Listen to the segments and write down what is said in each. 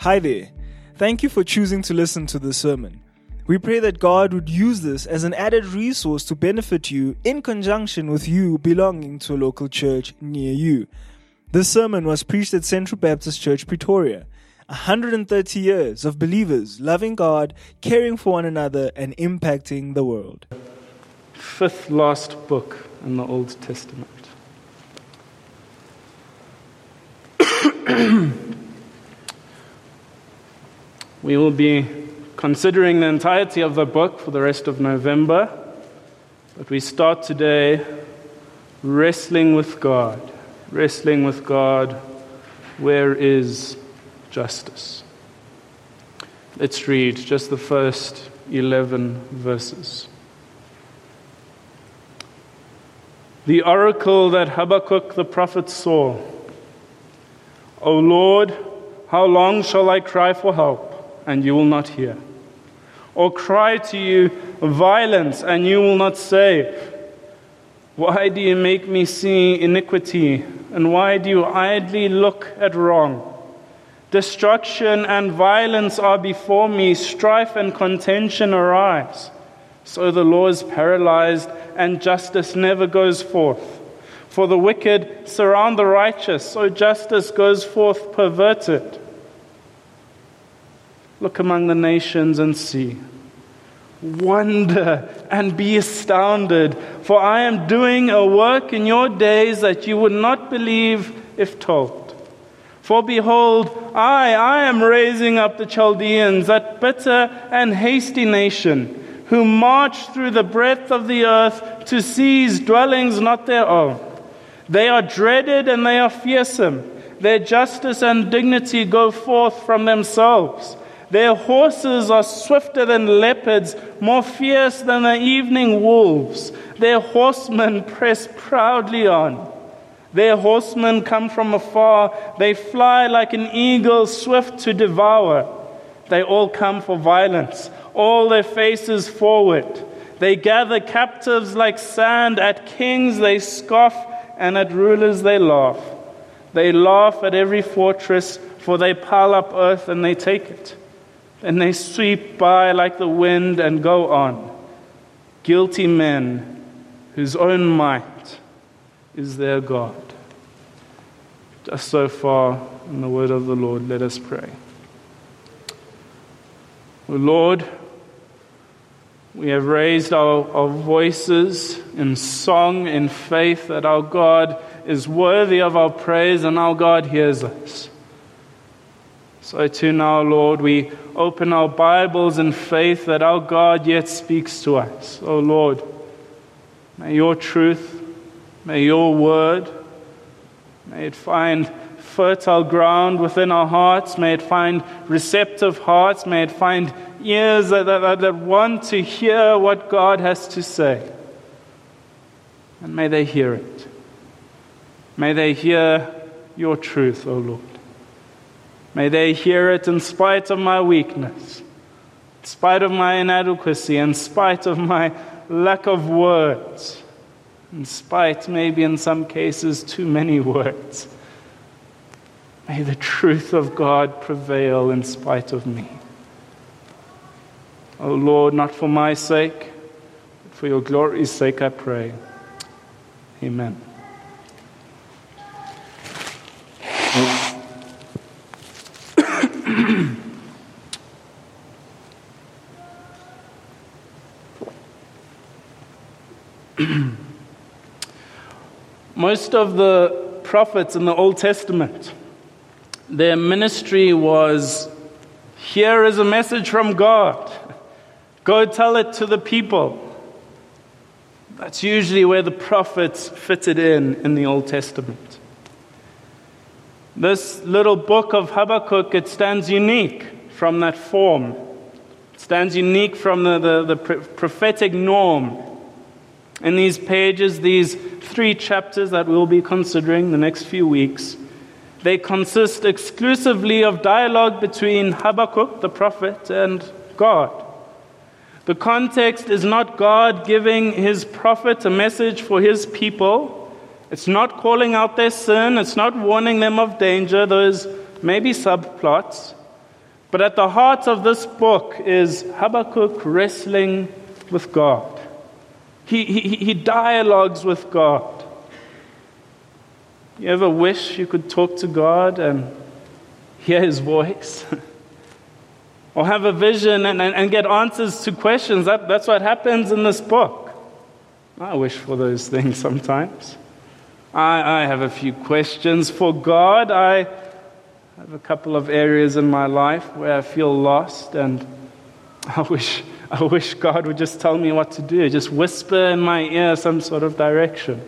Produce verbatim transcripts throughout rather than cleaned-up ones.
Hi there. Thank you for choosing to listen to this sermon. We pray that God would use this as an added resource to benefit you in conjunction with you belonging to a local church near you. This sermon was preached at Central Baptist Church, Pretoria. one hundred thirty years of believers loving God, caring for one another, and impacting the world. Fifth last book in the Old Testament. We will be considering the entirety of the book for the rest of November, but we start today wrestling with God. Wrestling with God, where is justice? Let's read just the first eleven verses. The oracle that Habakkuk the prophet saw. O Lord, how long shall I cry for help, and you will not hear? Or cry to you violence, and you will not save? Why do you make me see iniquity, and why do you idly look at wrong? Destruction and violence are before me, strife and contention arise. So the law is paralyzed, and justice never goes forth. For the wicked surround the righteous, so justice goes forth perverted. Look among the nations and see. Wonder and be astounded, for I am doing a work in your days that you would not believe if told. For behold, I, I am raising up the Chaldeans, that bitter and hasty nation, who march through the breadth of the earth to seize dwellings not their own. They are dreaded and they are fearsome. Their justice and dignity go forth from themselves. Their horses are swifter than leopards, more fierce than the evening wolves. Their horsemen press proudly on. Their horsemen come from afar. They fly like an eagle, swift to devour. They all come for violence, all their faces forward. They gather captives like sand. At kings they scoff, and at rulers they laugh. They laugh at every fortress, for they pile up earth and they take it. And they sweep by like the wind and go on. Guilty men whose own might is their God. Just so far in the word of the Lord, let us pray. O Lord, we have raised our, our voices in song, in faith that our God is worthy of our praise and our God hears us. So too now, Lord, we open our Bibles in faith that our God yet speaks to us. Oh Lord, may your truth, may your word, may it find fertile ground within our hearts. May it find receptive hearts. May it find ears that, that, that want to hear what God has to say. And may they hear it. May they hear your truth, O Lord. May they hear it in spite of my weakness, in spite of my inadequacy, in spite of my lack of words, in spite, maybe in some cases, too many words. May the truth of God prevail in spite of me. O Lord, not for my sake, but for your glory's sake, I pray. Amen. Most of the prophets in the Old Testament, their ministry was, here is a message from God. Go tell it to the people. That's usually where the prophets fitted in in the Old Testament. This little book of Habakkuk, it stands unique from that form. It stands unique from the, the, the prophetic norm. In these pages, these three chapters that we'll be considering the next few weeks, they consist exclusively of dialogue between Habakkuk, the prophet, and God. The context is not God giving his prophet a message for his people. It's not calling out their sin. It's not warning them of danger. Those may be subplots. But at the heart of this book is Habakkuk wrestling with God. He, he, he dialogues with God. You ever wish you could talk to God and hear His voice? Or have a vision and, and, and get answers to questions? That, that's what happens in this book. I wish for those things sometimes. I, I have a few questions for God. I have a couple of areas in my life where I feel lost, and I wish I wish God would just tell me what to do, just whisper in my ear some sort of direction.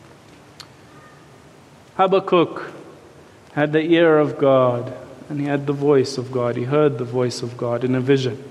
Habakkuk had the ear of God, and he had the voice of God. He heard the voice of God in a vision.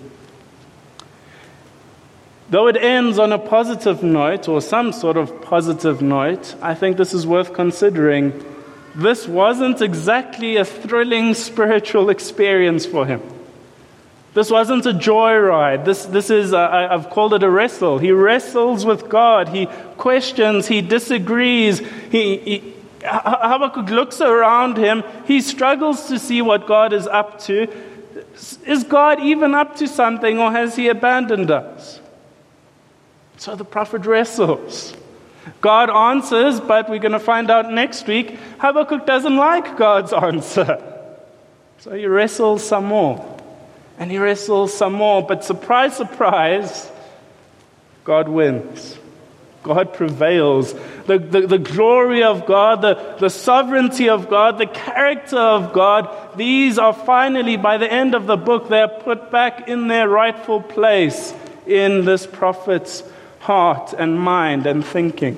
Though it ends on a positive note, or some sort of positive note, I think this is worth considering. This wasn't exactly a thrilling spiritual experience for him. This wasn't a joyride. This, this is, a, I've called it a wrestle. He wrestles with God. He questions. He disagrees. He, he, Habakkuk looks around him. He struggles to see what God is up to. Is God even up to something, or has He abandoned us? So the prophet wrestles. God answers, but we're going to find out next week, Habakkuk doesn't like God's answer. So he wrestles some more. And he wrestles some more. But surprise, surprise, God wins. God prevails. The, the, the glory of God, the, the sovereignty of God, the character of God, these are finally, by the end of the book, they're put back in their rightful place in this prophet's heart and mind and thinking.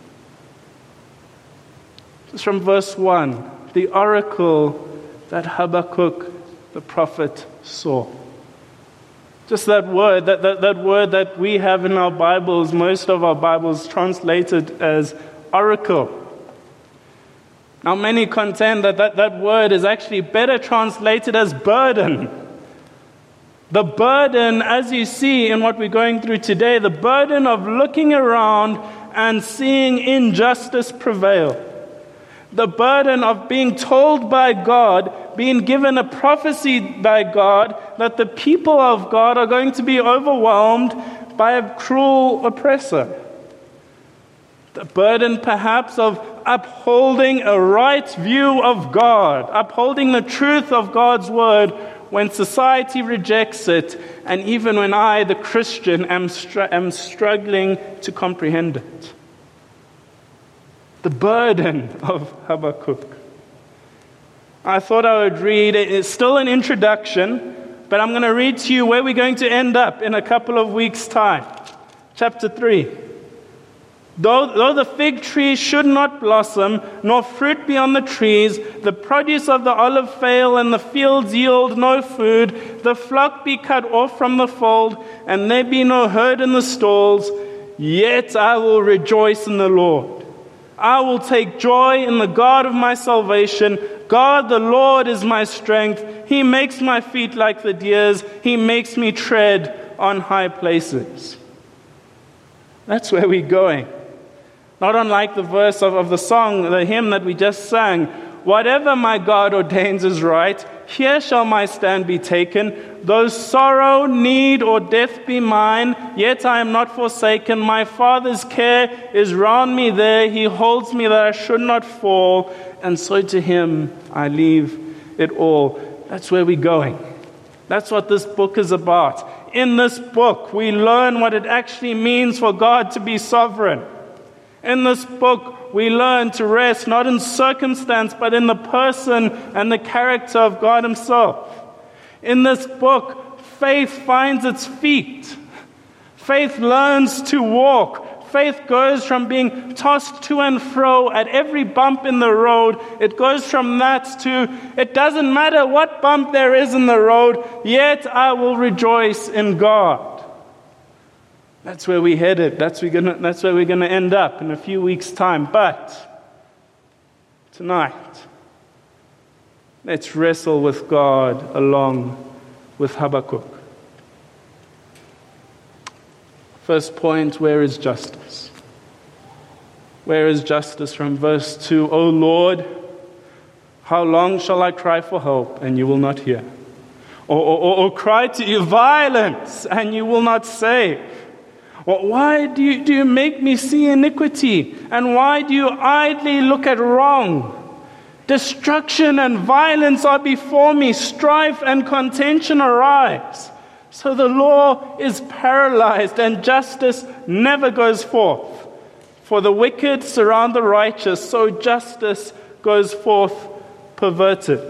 This is from verse one, the oracle that Habakkuk the prophet saw. Just that word, that, that, that word that we have in our Bibles, most of our Bibles translated as oracle. Now many contend that that, that word is actually better translated as burden. The burden, as you see in what we're going through today, the burden of looking around and seeing injustice prevail. The burden of being told by God, being given a prophecy by God, that the people of God are going to be overwhelmed by a cruel oppressor. The burden perhaps of upholding a right view of God, upholding the truth of God's word when society rejects it, and even when I, the Christian, am, str- am struggling to comprehend it. The burden of Habakkuk. I thought I would read, it's still an introduction, but I'm going to read to you where we're going to end up in a couple of weeks' time. Chapter three. Though, though the fig tree should not blossom, nor fruit be on the trees, the produce of the olive fail, and the fields yield no food, the flock be cut off from the fold, and there be no herd in the stalls, yet I will rejoice in the Lord. I will take joy in the God of my salvation. God the Lord is my strength. He makes my feet like the deer's. He makes me tread on high places. That's where we're going. Not unlike the verse of, of the song, the hymn that we just sang. Whatever my God ordains is right, here shall my stand be taken. Though sorrow, need, or death be mine, yet I am not forsaken. My Father's care is round me there. He holds me that I should not fall. And so to Him I leave it all. That's where we're going. That's what this book is about. In this book, we learn what it actually means for God to be sovereign. In this book, we learn to rest not in circumstance, but in the person and the character of God Himself. In this book, faith finds its feet. Faith learns to walk. Faith goes from being tossed to and fro at every bump in the road. It goes from that to, it doesn't matter what bump there is in the road, yet I will rejoice in God. That's where we headed. That's, we're gonna, that's where we're going to end up in a few weeks' time. But tonight, let's wrestle with God along with Habakkuk. First point, where is justice? Where is justice? From verse two, O Lord, how long shall I cry for help, and you will not hear? Or, or, or cry to you, violence, and you will not save? Or why do you, do you make me see iniquity? And why do you idly look at wrong? Destruction and violence are before me, strife and contention arise. So the law is paralyzed and justice never goes forth. For the wicked surround the righteous, so justice goes forth perverted.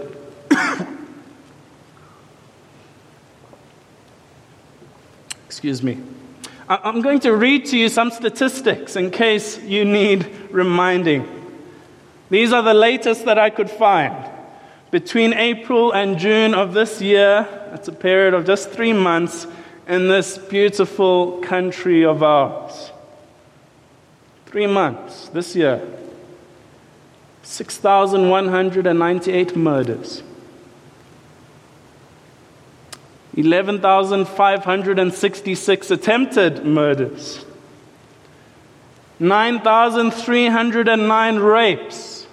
Excuse me. I'm going to read to you some statistics in case you need reminding. These are the latest that I could find. Between April and June of this year, that's a period of just three months in this beautiful country of ours. Three months this year. six thousand one hundred ninety-eight murders. eleven thousand five hundred sixty-six attempted murders. nine thousand three hundred nine rapes.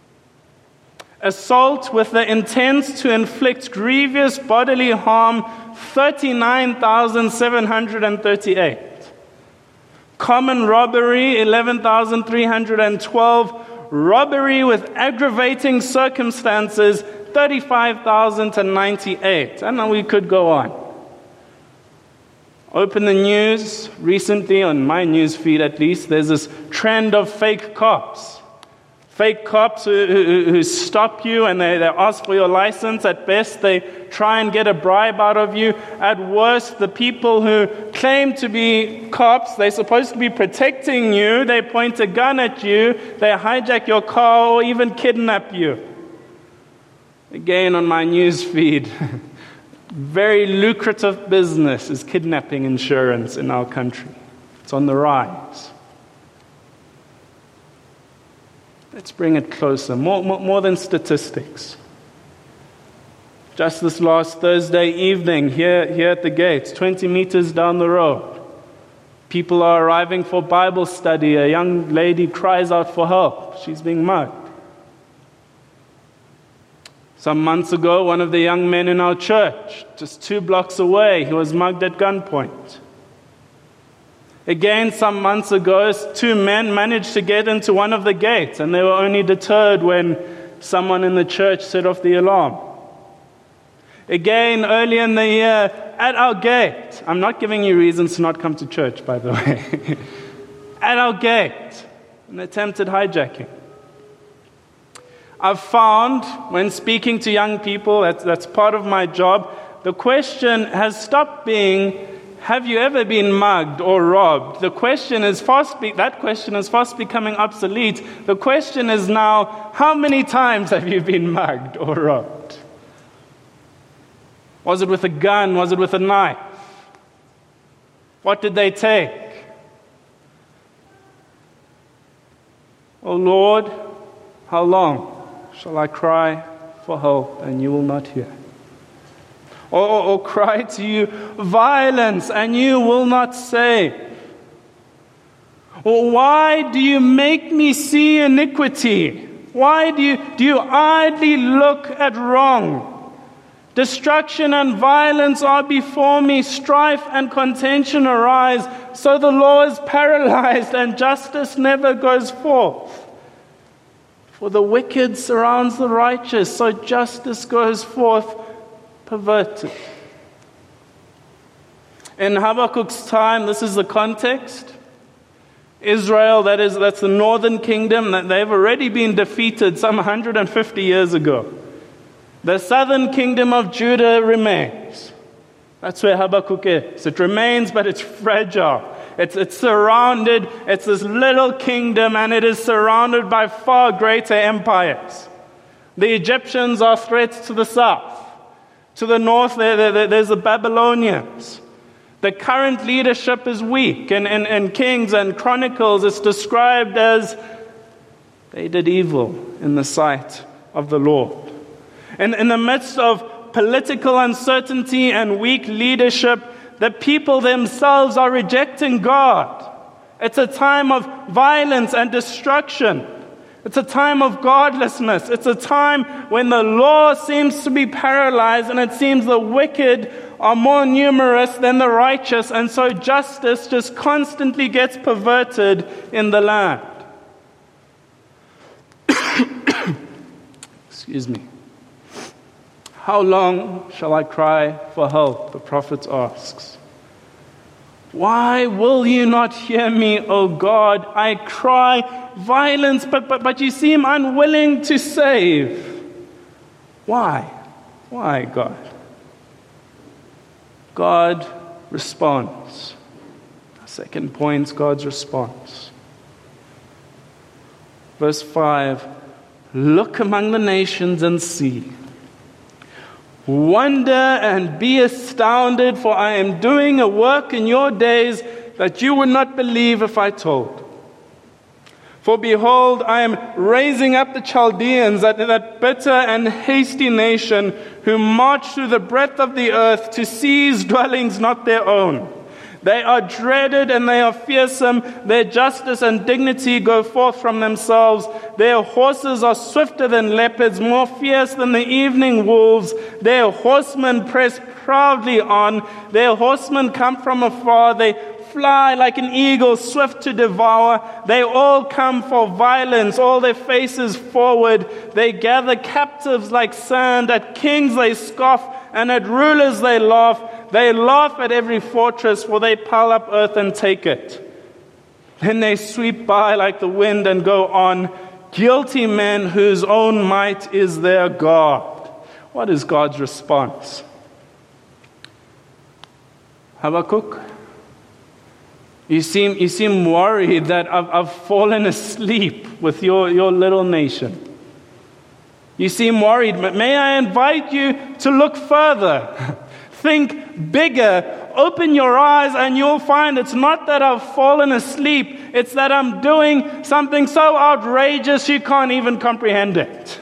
Assault with the intent to inflict grievous bodily harm, thirty-nine thousand seven hundred thirty-eight. Common robbery, eleven thousand three hundred twelve. Robbery with aggravating circumstances, thirty-five thousand ninety-eight. And we could go on. Open the news recently, on my news feed at least, there's this trend of fake cops. Fake cops who, who, who stop you and they, they ask for your license. At best, they try and get a bribe out of you. At worst, the people who claim to be cops, they're supposed to be protecting you. They point a gun at you. They hijack your car or even kidnap you. Again, on my news feed, very lucrative business is kidnapping insurance in our country. It's on the rise. Let's bring it closer, more, more, more than statistics. Just this last Thursday evening, here, here at the gates, twenty meters down the road, people are arriving for Bible study. A young lady cries out for help. She's being mugged. Some months ago, one of the young men in our church, just two blocks away, he was mugged at gunpoint. Again, some months ago, two men managed to get into one of the gates, and they were only deterred when someone in the church set off the alarm. Again, early in the year, at our gate, I'm not giving you reasons to not come to church, by the way. At our gate, an attempted hijacking. I've found, when speaking to young people, that's, that's part of my job, the question has stopped being, have you ever been mugged or robbed? The question is fast be- that question is fast becoming obsolete. The question is now, how many times have you been mugged or robbed? Was it with a gun? Was it with a knife? What did they take? Oh Lord, how long shall I cry for help and you will not hear? Or, or, or cry to you, violence, and you will not save? Or why do you make me see iniquity? Why do you, do you idly look at wrong? Destruction and violence are before me, strife and contention arise, so the law is paralyzed and justice never goes forth. For the wicked surrounds the righteous, so justice goes forth perverted. In Habakkuk's time, this is the context. Israel, that is, that's the northern kingdom, that they've already been defeated some one hundred fifty years ago. The southern kingdom of Judah remains. That's where Habakkuk is. It remains, but it's fragile. It's, it's surrounded, it's this little kingdom, and it is surrounded by far greater empires. The Egyptians are threats to the south. To the north, there, there, there's the Babylonians. The current leadership is weak. And in, in Kings and Chronicles, it's described as they did evil in the sight of the Lord. And in the midst of political uncertainty and weak leadership, the people themselves are rejecting God. It's a time of violence and destruction. It's a time of godlessness. It's a time when the law seems to be paralyzed and it seems the wicked are more numerous than the righteous, and so justice just constantly gets perverted in the land. Excuse me. How long shall I cry for help? The prophet asks. Why will you not hear me, O God? I cry violence, but, but, but you seem unwilling to save. Why? Why, God? God responds. Second point, God's response. Verse five, look among the nations and see. Wonder and be astounded, for I am doing a work in your days that you would not believe if I told. For behold, I am raising up the Chaldeans, that, that bitter and hasty nation, who march through the breadth of the earth to seize dwellings not their own. They are dreaded and they are fearsome. Their justice and dignity go forth from themselves. Their horses are swifter than leopards, more fierce than the evening wolves. Their horsemen press proudly on. Their horsemen come from afar. They fly like an eagle, swift to devour. They all come for violence, all their faces forward. They gather captives like sand. At kings they scoff, and at rulers they laugh. They laugh at every fortress, for they pile up earth and take it. Then they sweep by like the wind and go on, guilty men whose own might is their God. What is God's response? Habakkuk, you seem, you seem worried that I've, I've fallen asleep with your, your little nation. You seem worried. May I invite you to look further? Think bigger. Open your eyes and you'll find it's not that I've fallen asleep. It's that I'm doing something so outrageous you can't even comprehend it.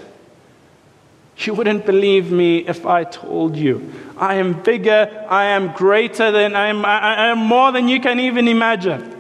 You wouldn't believe me if I told you. I am bigger. I am greater than I am. I am more than you can even imagine.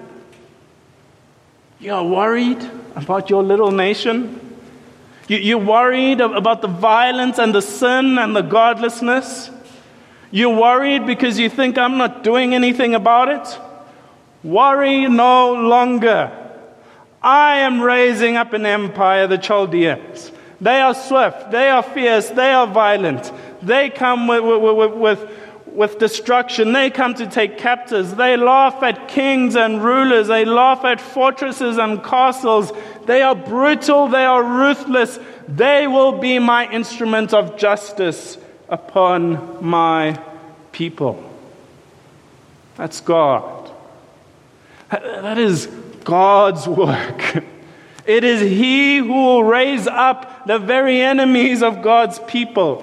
You're worried about your little nation? You're worried about the violence and the sin and the godlessness? You're worried because you think I'm not doing anything about it? Worry no longer. I am raising up an empire, the Chaldeans. They are swift, they are fierce, they are violent. They come with, with, with, with destruction. They come to take captives. They laugh at kings and rulers. They laugh at fortresses and castles. They are brutal, they are ruthless. They will be my instrument of justice upon my people. That's God. That is God's work. It is He who will raise up the very enemies of God's people.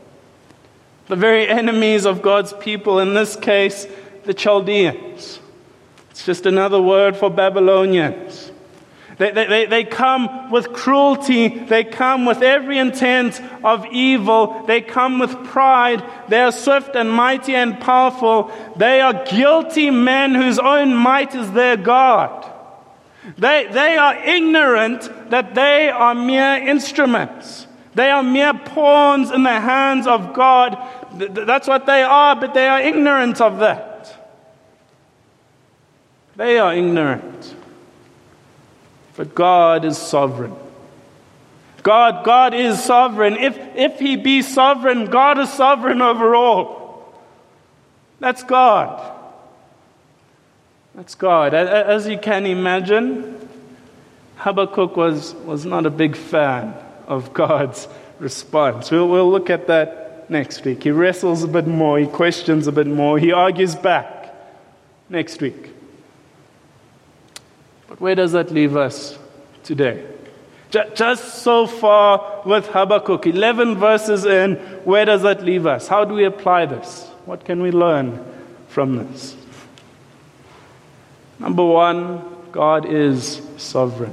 The very enemies of God's people, in this case, the Chaldeans. It's just another word for Babylonians. They, they, they come with cruelty. They come with every intent of evil. They come with pride. They are swift and mighty and powerful. They are guilty men whose own might is their God. They, they are ignorant that they are mere instruments. They are mere pawns in the hands of God. That's what they are, but they are ignorant of that. They are ignorant. But God is sovereign. God, God is sovereign. If, if He be sovereign, God is sovereign over all. That's God. That's God. As you can imagine, Habakkuk was, was not a big fan of God's response. We'll, we'll look at that next week. He wrestles a bit more. He questions a bit more. He argues back next week. But where does that leave us today? Just so far with Habakkuk, eleven verses in, where does that leave us? How do we apply this? What can we learn from this? Number one, God is sovereign.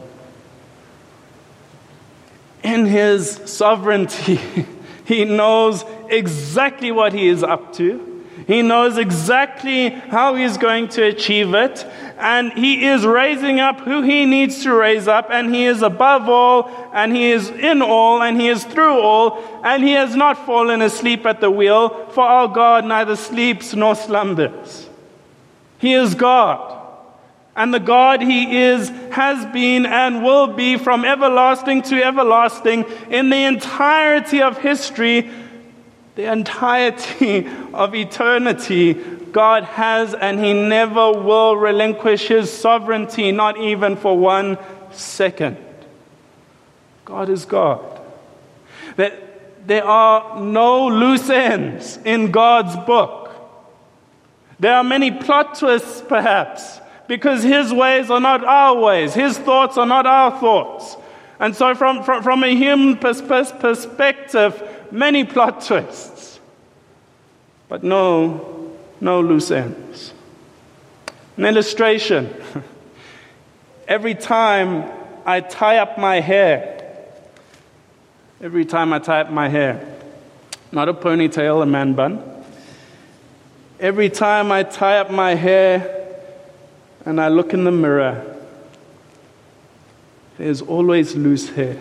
In His sovereignty, He knows exactly what He is up to. He knows exactly how he's going to achieve it, and he is raising up who he needs to raise up, and he is above all, and he is in all, and he is through all, and he has not fallen asleep at the wheel, for our God neither sleeps nor slumbers. He is God. And the God he is, has been, and will be from everlasting to everlasting in the entirety of history, the entirety of eternity. God has and he never will relinquish his sovereignty, not even for one second. God is God. That there are no loose ends in God's book. There are many plot twists, perhaps, because his ways are not our ways. His thoughts are not our thoughts. And so from, from, from a human pers- pers- perspective, many plot twists. But no, no loose ends. An illustration. Every time I tie up my hair, every time I tie up my hair, not a ponytail, a man bun, every time I tie up my hair, and I look in the mirror, there's always loose hair.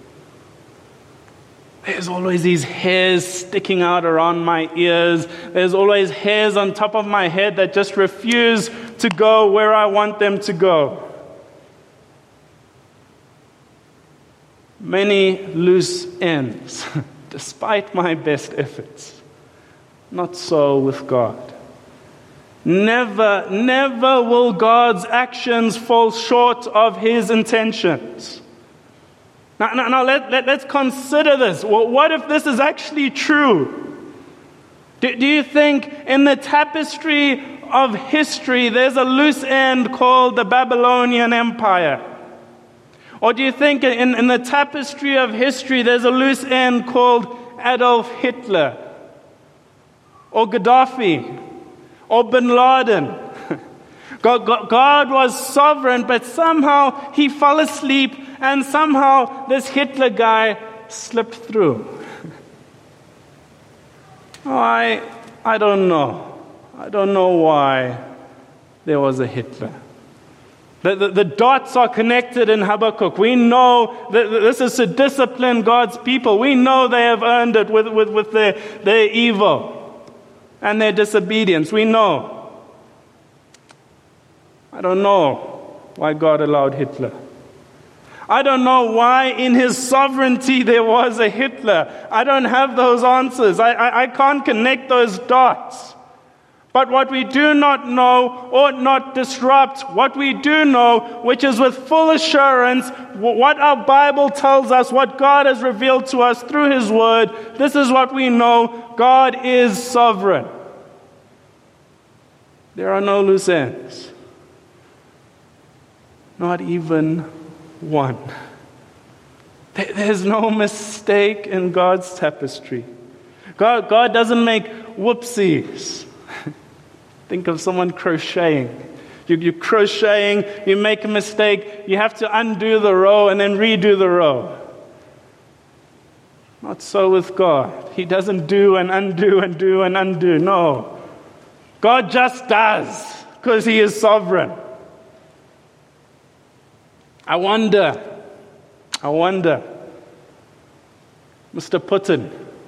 There's always these hairs sticking out around my ears. There's always hairs on top of my head that just refuse to go where I want them to go. Many loose ends, despite my best efforts. Not so with God. Never, never will God's actions fall short of his intentions. Now, now, now let, let, let's consider this. Well, what if this is actually true? Do, do you think in the tapestry of history there's a loose end called the Babylonian Empire? Or do you think in, in the tapestry of history there's a loose end called Adolf Hitler? Or Gaddafi? Or bin Laden? God, God, God was sovereign, but somehow he fell asleep, and somehow this Hitler guy slipped through. Oh, I, I don't know. I don't know why there was a Hitler. The, the, the dots are connected in Habakkuk. We know that this is to discipline God's people. We know they have earned it with, with, with their, their evil and their disobedience. We know. I don't know why God allowed Hitler. I don't know why in his sovereignty there was a Hitler. I don't have those answers. I, I, I can't connect those dots. But what we do not know ought not disrupt what we do know, which is with full assurance what our Bible tells us, what God has revealed to us through his word. This is what we know. God is sovereign. There are no loose ends. Not even one. There's no mistake in God's tapestry. God, God doesn't make whoopsies. Think of someone crocheting. You, you're crocheting, you make a mistake, you have to undo the row and then redo the row. Not so with God. He doesn't do and undo and do and undo. No. God just does because he is sovereign. I wonder, I wonder, Mister Putin,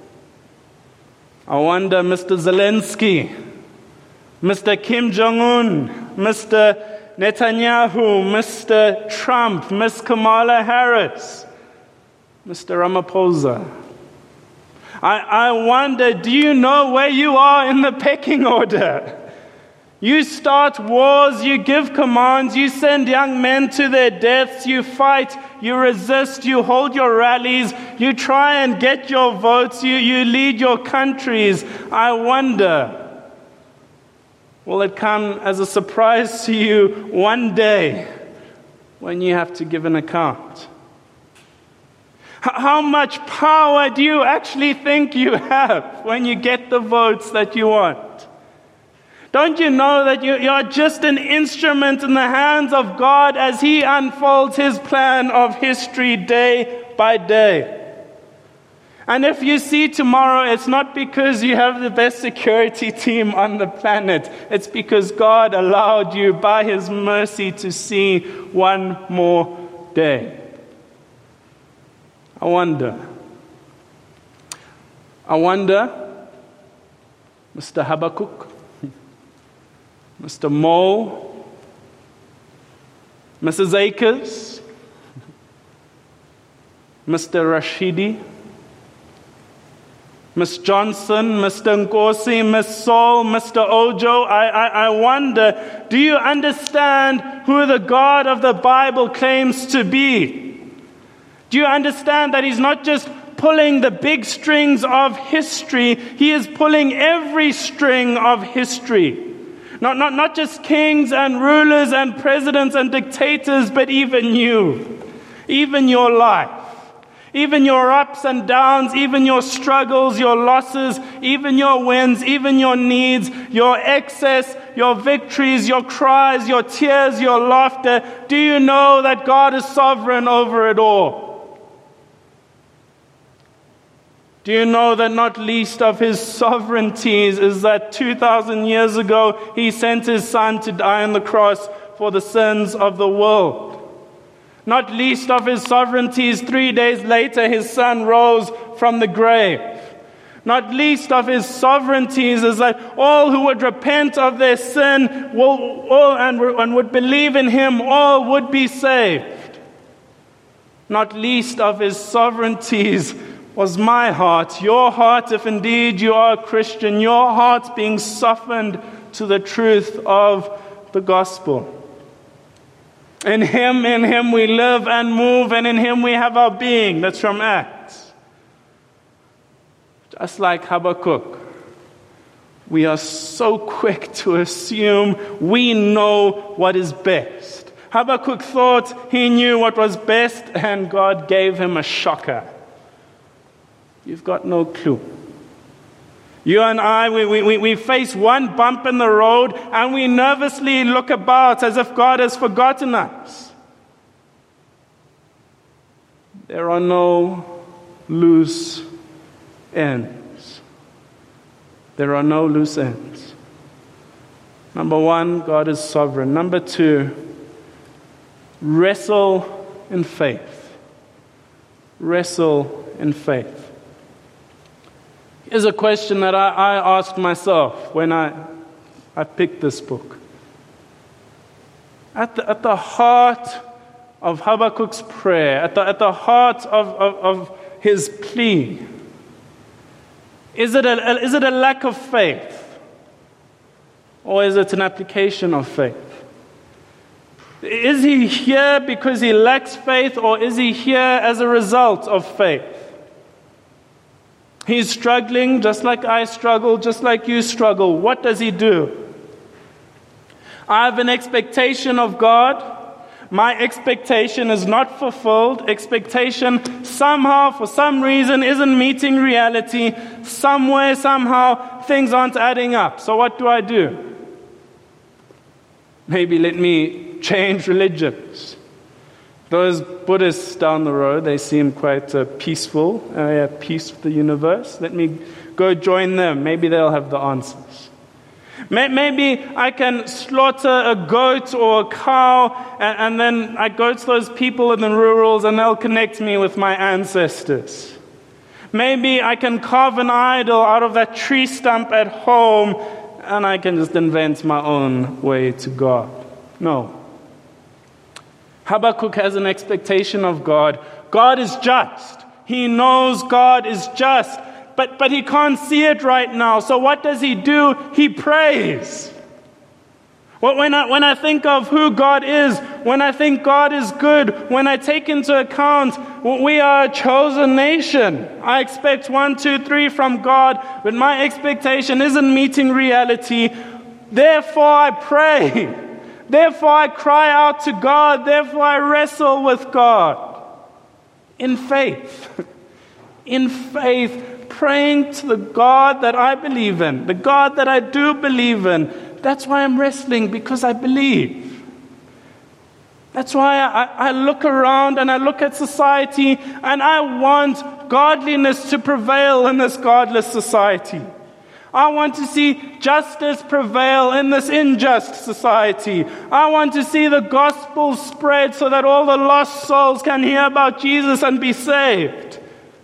I wonder, Mister Zelensky, Mister Kim Jong-un, Mister Netanyahu, Mister Trump, Miss Kamala Harris, Mister Ramaphosa. I, I wonder, do you know where you are in the pecking order? You start wars, you give commands, you send young men to their deaths, you fight, you resist, you hold your rallies, you try and get your votes, you, you lead your countries. I wonder, will it come as a surprise to you one day when you have to give an account? How much power do you actually think you have when you get the votes that you want? Don't you know that you, you're just an instrument in the hands of God as he unfolds his plan of history day by day? And if you see tomorrow, it's not because you have the best security team on the planet. It's because God allowed you by His mercy to see one more day. I wonder, I wonder, Mister Habakkuk, Mister Mo, Missus Akers, Mister Rashidi, Miss Johnson, Mister Nkosi, Miss Saul, Mister Ojo, I, I, I wonder, do you understand who the God of the Bible claims to be? Do you understand that He's not just pulling the big strings of history, He is pulling every string of history. Not, not, not just kings and rulers and presidents and dictators, but even you, even your life. Even your ups and downs, even your struggles, your losses, even your wins, even your needs, your excess, your victories, your cries, your tears, your laughter. Do you know that God is sovereign over it all? Do you know that not least of His sovereignties is that two thousand years ago He sent His Son to die on the cross for the sins of the world? Not least of His sovereignties, three days later, His Son rose from the grave. Not least of His sovereignties is that all who would repent of their sin will, all, and, and would believe in Him, all would be saved. Not least of His sovereignties was my heart, your heart, if indeed you are a Christian, your heart being softened to the truth of the gospel. In Him, in Him we live and move, and in Him we have our being. That's from Acts. Just like Habakkuk, we are so quick to assume we know what is best. Habakkuk thought he knew what was best, and God gave him a shocker. You've got no clue. You and I, we, we, we face one bump in the road and we nervously look about as if God has forgotten us. There are no loose ends. There are no loose ends. Number one, God is sovereign. Number two, wrestle in faith. Wrestle in faith. Here's a question that I, I asked myself when I, I picked this book. At the, at the heart of Habakkuk's prayer, at the, at the heart of, of, of his plea, is it, a, is it a lack of faith? Or is it an application of faith? Is he here because he lacks faith, or is he here as a result of faith? He's struggling just like I struggle, just like you struggle. What does he do? I have an expectation of God. My expectation is not fulfilled. Expectation somehow, for some reason, isn't meeting reality. Somewhere, somehow, things aren't adding up. So what do I do? Maybe let me change religions. Those Buddhists down the road, they seem quite uh, peaceful. Uh, they have peace with the universe. Let me go join them. Maybe they'll have the answers. Maybe I can slaughter a goat or a cow, and, and then I go to those people in the rurals and they'll connect me with my ancestors. Maybe I can carve an idol out of that tree stump at home, and I can just invent my own way to God. No. Habakkuk has an expectation of God. God is just. He knows God is just. But, but he can't see it right now. So what does he do? He prays. Well, when I, when I think of who God is, when I think God is good, when I take into account we are a chosen nation, I expect one, two, three from God, but my expectation isn't meeting reality. Therefore I pray. Therefore I cry out to God. Therefore I wrestle with God. In faith. In faith. Praying to the God that I believe in. The God that I do believe in. That's why I'm wrestling, because I believe. That's why I, I look around and I look at society and I want godliness to prevail in this godless society. I want to see justice prevail in this unjust society. I want to see the gospel spread so that all the lost souls can hear about Jesus and be saved.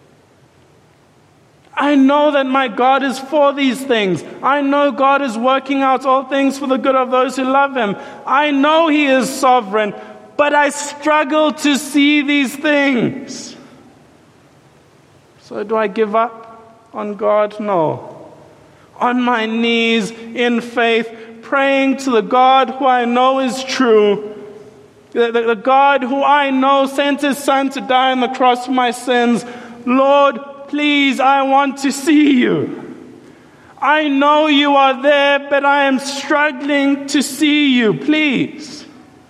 I know that my God is for these things. I know God is working out all things for the good of those who love Him. I know He is sovereign, but I struggle to see these things. So do I give up on God? No. On my knees in faith, praying to the God who I know is true, the, the, the God who I know sent His Son to die on the cross for my sins. Lord, please, I want to see You. I know You are there, but I am struggling to see You. Please.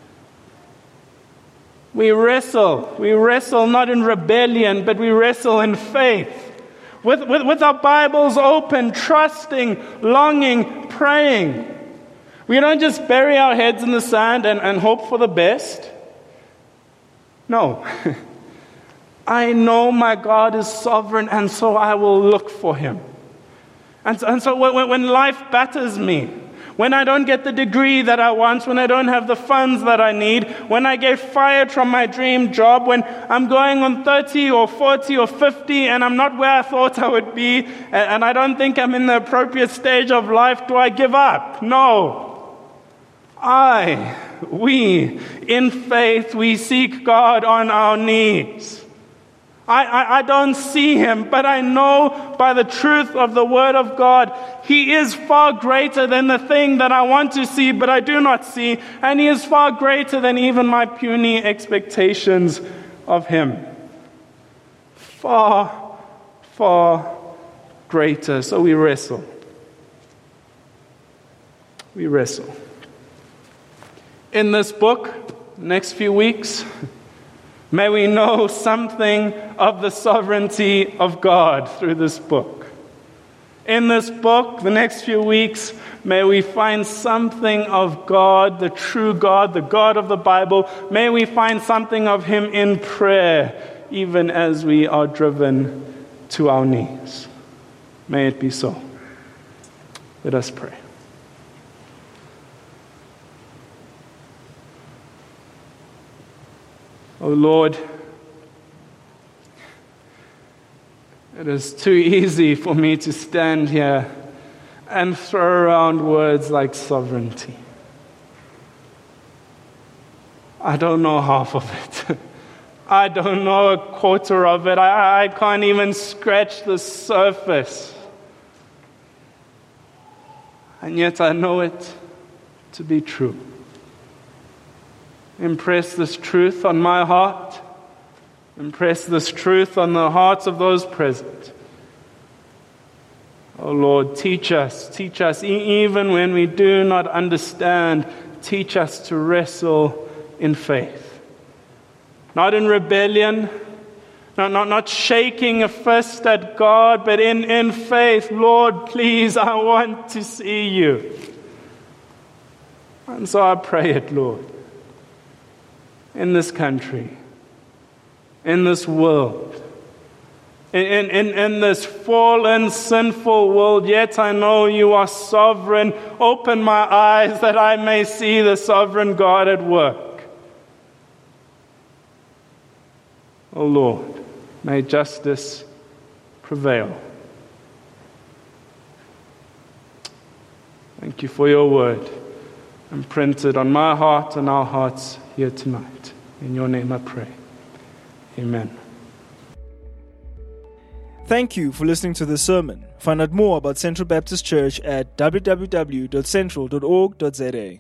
We wrestle. We wrestle not in rebellion, but we wrestle in faith. With, with, with our Bibles open, trusting, longing, praying. We don't just bury our heads in the sand and, and hope for the best. No. I know my God is sovereign, and so I will look for Him. And so, and so when, when life batters me, when I don't get the degree that I want, when I don't have the funds that I need, when I get fired from my dream job, when I'm going on thirty or forty or fifty and I'm not where I thought I would be, and, and I don't think I'm in the appropriate stage of life, do I give up? No. I, we, in faith, we seek God on our knees. I, I, I don't see Him, but I know by the truth of the Word of God, He is far greater than the thing that I want to see, but I do not see. And He is far greater than even my puny expectations of Him. Far, far greater. So we wrestle. We wrestle. In this book, next few weeks, may we know something of the sovereignty of God through this book. In this book, the next few weeks, may we find something of God, the true God, the God of the Bible. May we find something of Him in prayer, even as we are driven to our knees. May it be so. Let us pray. Oh Lord, it is too easy for me to stand here and throw around words like sovereignty. I don't know half of it. I don't know a quarter of it. I, I can't even scratch the surface. And yet I know it to be true. Impress this truth on my heart. Impress this truth on the hearts of those present. Oh Lord, teach us, teach us, e- even when we do not understand, teach us to wrestle in faith. Not in rebellion, not, not, not shaking a fist at God, but in, in faith. Lord, please, I want to see You. And so I pray it, Lord. In this country, in this world, in, in, in this fallen, sinful world, yet I know You are sovereign. Open my eyes that I may see the sovereign God at work. Oh Lord, may justice prevail. Thank You for Your word, imprinted on my heart and our hearts here tonight. In Your name I pray. Amen. Thank you for listening to this sermon. Find out more about Central Baptist Church at w w w dot central dot org dot z a.